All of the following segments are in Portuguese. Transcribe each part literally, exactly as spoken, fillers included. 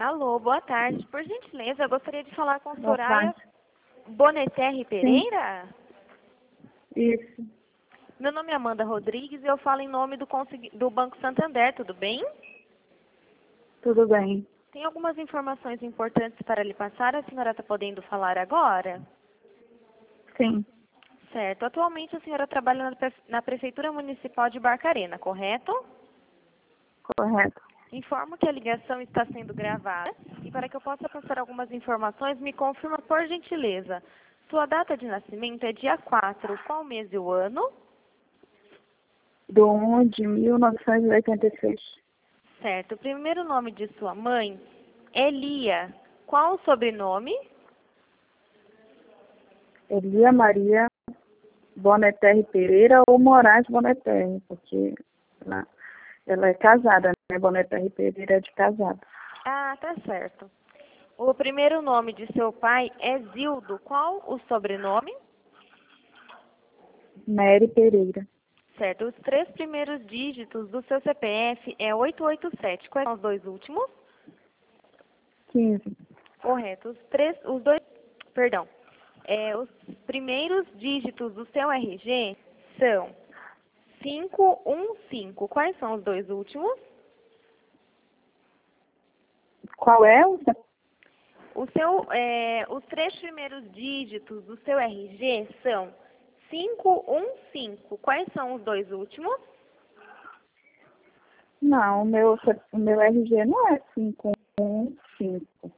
Alô, boa tarde. Por gentileza, eu gostaria de falar com a Boa Soraya tarde. Boneterre Pereira. Isso, Meu nome é Amanda Rodrigues e eu falo em nome do, Consegui- do Banco Santander, tudo bem? tudo bem. Tem algumas informações importantes para lhe passar, a senhora está podendo falar agora? Sim, Certo. Atualmente a senhora trabalha na, pre- na Prefeitura Municipal de Barcarena, correto? correto. Informo que a ligação está sendo gravada e para que eu possa passar algumas informações, me confirma por gentileza. Sua data de nascimento é dia quatro, qual mês e o ano? Do um de mil novecentos e oitenta e seis. Certo. O primeiro nome de sua mãe é Lia. Qual o sobrenome? Elia Maria Boneterre Pereira ou Moraes Boneterre, porque ela, ela é casada, né? Boneterre Pereira é de casado. Ah, tá certo. O primeiro nome de seu pai é Zildo. Qual o sobrenome? Nery Pereira. Certo. Os três primeiros dígitos do seu C P F é oito oito sete. Quais são os dois últimos? quinze. Correto. Os três, os dois, perdão. É, os primeiros dígitos do seu R G são cinco um cinco. Quais são os dois últimos? Qual é o... O seu, é, os três primeiros dígitos do seu R G são cinco um cinco. Quais são os dois últimos? Não, o meu, o meu R G não é cinco um cinco.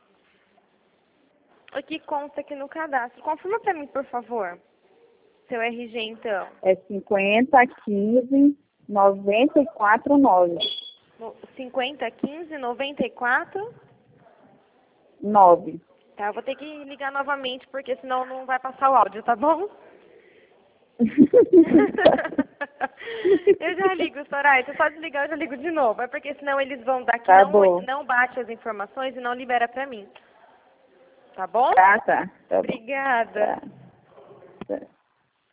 O que consta aqui no cadastro. Confirma para mim, por favor. Seu R G, então. É cinquenta quinze noventa e quatro nove. No- cinquenta quinze noventa e quatro. nove. Tá, eu vou ter que ligar novamente, porque senão não vai passar o áudio, tá bom? Eu já ligo, Soraya. Você só desligar, eu já ligo de novo. É porque senão eles vão dar que Tá não, bom. não bate as informações e não libera pra mim. Tá bom? Tá, tá. Tá bom. Obrigada. Tá. Tá.